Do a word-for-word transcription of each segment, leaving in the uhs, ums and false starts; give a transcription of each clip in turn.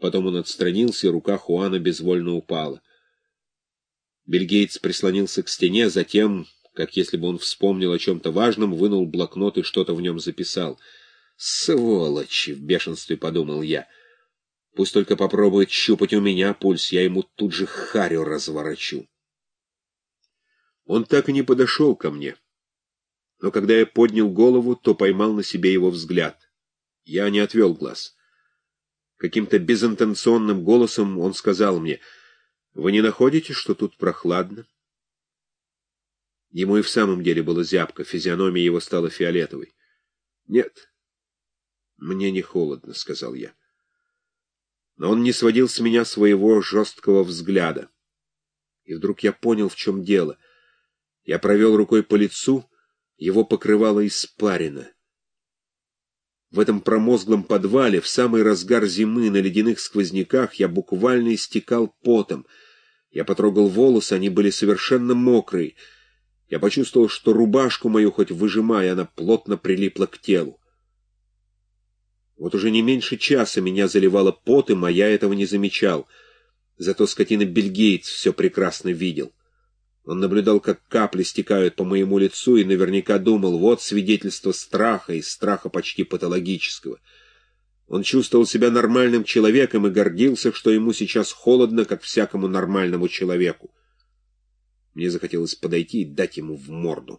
Потом он отстранился, и рука Хуана безвольно упала. Билл Гейтс прислонился к стене, затем, как если бы он вспомнил о чем-то важном, вынул блокнот и что-то в нем записал. «Сволочь!» — в бешенстве подумал я. «Пусть только попробует щупать у меня пульс, я ему тут же харю разворочу». Он так и не подошел ко мне. Но когда я поднял голову, то поймал на себе его взгляд. Я не отвел глаз. Каким-то безинтенционным голосом он сказал мне: «Вы не находите, что тут прохладно?» Ему и в самом деле было зябко, физиономия его стала фиолетовой. «Нет, мне не холодно», — сказал я. Но он не сводил с меня своего жесткого взгляда. И вдруг я понял, в чем дело. Я провел рукой по лицу, его покрывало испарина. В этом промозглом подвале, в самый разгар зимы, на ледяных сквозняках, я буквально истекал потом. Я потрогал волосы, они были совершенно мокрые. Я почувствовал, что рубашку мою хоть выжимая, она плотно прилипла к телу. Вот уже не меньше часа меня заливало потом, а я этого не замечал. Зато скотина Билл Гейтс все прекрасно видел. Он наблюдал, как капли стекают по моему лицу, и наверняка думал: вот свидетельство страха, и страха почти патологического. Он чувствовал себя нормальным человеком и гордился, что ему сейчас холодно, как всякому нормальному человеку. Мне захотелось подойти и дать ему в морду.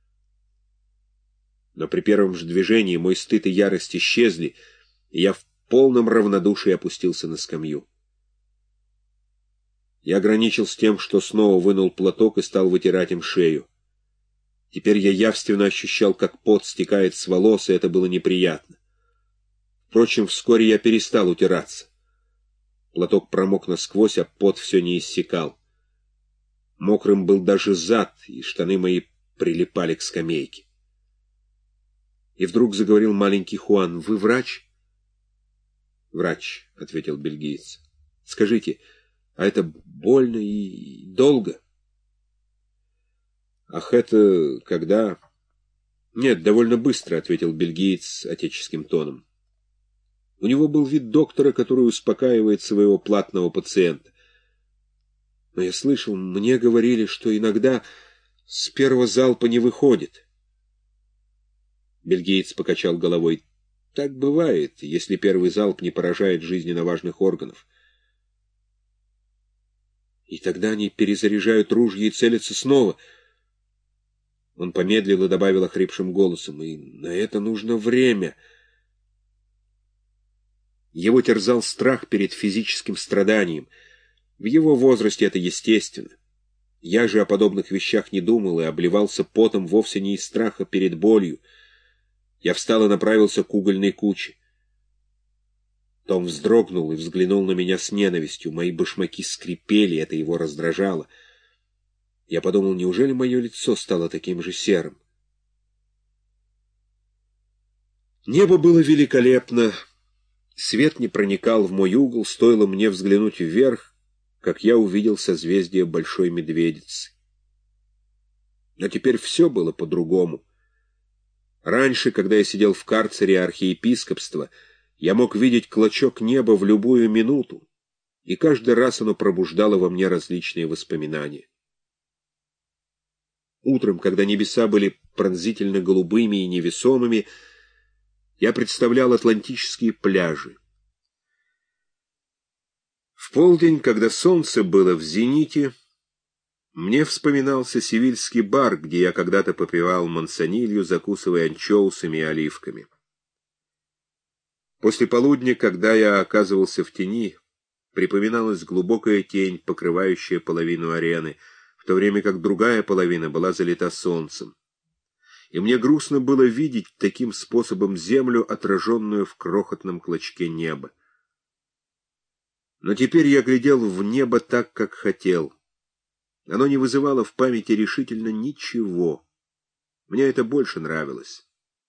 Но при первом же движении мой стыд и ярость исчезли, и я в полном равнодушии опустился на скамью. Я ограничился тем, что снова вынул платок и стал вытирать им шею. Теперь я явственно ощущал, как пот стекает с волос, и это было неприятно. Впрочем, вскоре я перестал утираться. Платок промок насквозь, а пот все не иссякал. Мокрым был даже зад, и штаны мои прилипали к скамейке. И вдруг заговорил маленький Хуан: «Вы врач?» «Врач», — ответил Билл Гейтс. «Скажите, а это больно и долго?» «Ах, это когда...» «Нет, довольно быстро», — ответил Билл Гейтс отеческим тоном. У него был вид доктора, который успокаивает своего платного пациента. «Но я слышал, мне говорили, что иногда с первого залпа не выходит». Билл Гейтс покачал головой. «Так бывает, если первый залп не поражает жизненно важных органов. И тогда они перезаряжают ружья и целятся снова». Он помедлил и добавил охрипшим голосом: «И на это нужно время». Его терзал страх перед физическим страданием. В его возрасте это естественно. Я же о подобных вещах не думал и обливался потом вовсе не из страха перед болью. Я встал и направился к угольной куче. Том вздрогнул и взглянул на меня с ненавистью. Мои башмаки скрипели, это его раздражало. Я подумал, неужели мое лицо стало таким же серым? Небо было великолепно. Свет не проникал в мой угол, стоило мне взглянуть вверх, как я увидел созвездие Большой Медведицы. Но теперь все было по-другому. Раньше, когда я сидел в карцере архиепископства, я мог видеть клочок неба в любую минуту, и каждый раз оно пробуждало во мне различные воспоминания. Утром, когда небеса были пронзительно голубыми и невесомыми, я представлял атлантические пляжи. В полдень, когда солнце было в зените, мне вспоминался севильский бар, где я когда-то попивал мансонилью, закусывая анчоусами и оливками. После полудня, когда я оказывался в тени, припоминалась глубокая тень, покрывающая половину арены, в то время как другая половина была залита солнцем. И мне грустно было видеть таким способом землю, отраженную в крохотном клочке неба. Но теперь я глядел в небо так, как хотел. Оно не вызывало в памяти решительно ничего. Мне это больше нравилось.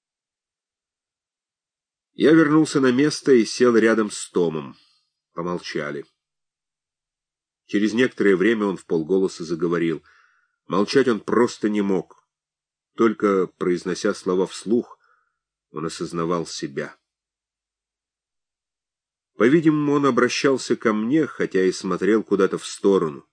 Я вернулся на место и сел рядом с Томом. Помолчали. Через некоторое время он вполголоса заговорил. Молчать он просто не мог. Только, произнося слова вслух, он осознавал себя. По-видимому, он обращался ко мне, хотя и смотрел куда-то в сторону.